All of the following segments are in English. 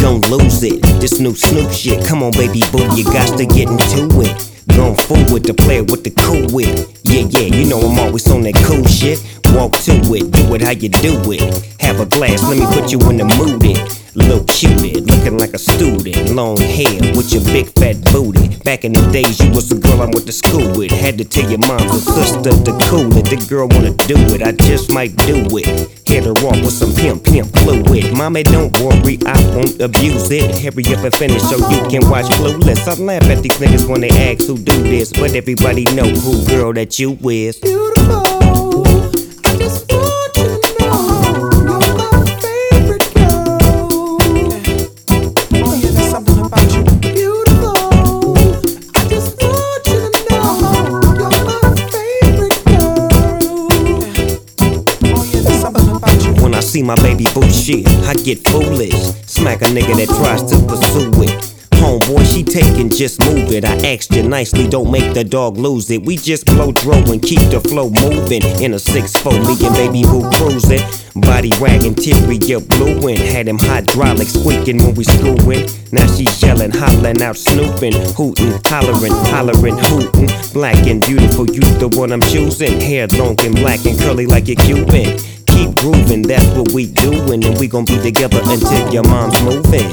gon' lose it. This new Snoop shit, come on baby boo, you got to get into it. Going forward to play with the cool wit. Yeah, you know I'm always on that cool shit. Walk to it, do it how you do it. Have a glass, let me put you in the mood. Little cutie, looking like a student. Long hair with your big fat booty. Back in the days, you was the girl I went to school with. Had to tell your mom and sister to cool it. The girl wanna do it, I just might do it. Hit her off with some pimp fluid. Mommy, don't worry, I won't abuse it. Hurry up and finish so you can watch Clueless. I laugh at these niggas when they ask who do this, but everybody know who girl that you is. Beautiful. I just want you to know you're my favorite girl. Oh yeah, there's something about you. Beautiful. I just want you to know you're my favorite girl. Oh yeah, there's something about you. When I see my baby boo shit, I get foolish. Smack a nigga that tries to pursue it. Homeboy, she taking, just move it. I asked you nicely, don't make the dog lose it. We just blow dro and keep the flow moving. In a 6'4", me and baby boo cruising. Body wagging, interior blueing. Had him hydraulic squeaking when we screwing. Now she yelling, hollering out, snooping, hooting, hollering, hooting. Black and beautiful, you the one I'm choosing. Hair long and black and curly like a Cuban. Keep grooving, that's what we doing, and we gon' be together until your mom's moving.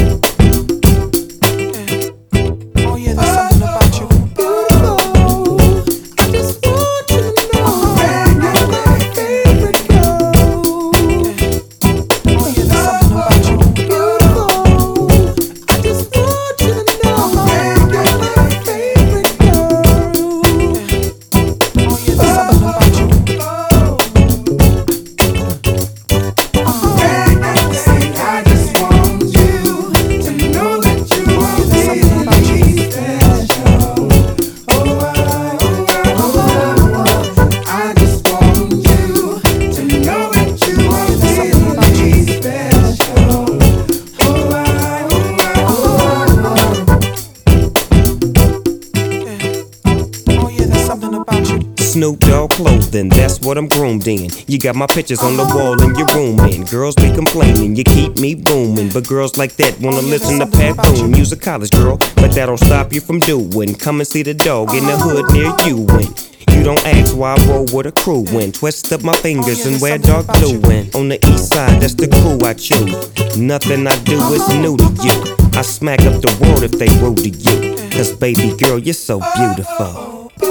Snoop Dogg clothing, that's what I'm groomed in. You got my pictures on the wall in your room, and girls be complaining, you keep me booming. But girls like that wanna listen to Pat Boone. You's a college girl, but that don't stop you from doing. Come and see the dog in the hood near you. And you don't ask why I roll with a crew. And twist up my fingers and wear dark blue. And on the east side, that's the crew I choose. Nothing I do is new to you. I smack up the world if they rude to you. Cause baby girl, you're so beautiful.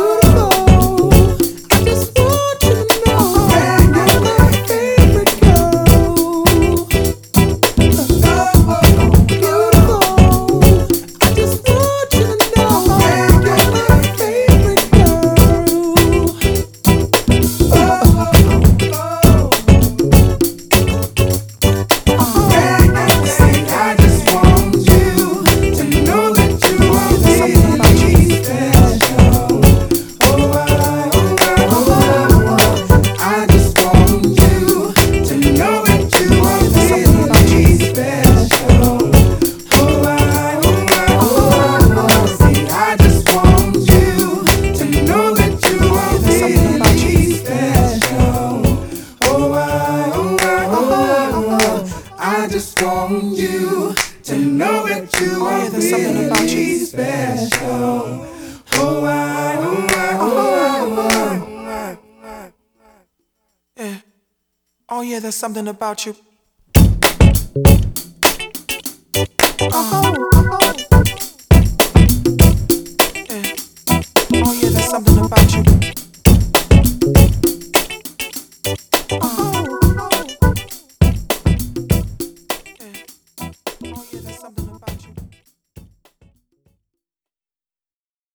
I just want you to know that you are really special. Yeah. Oh yeah, there's something about you. Yeah. Oh yeah, there's something about you.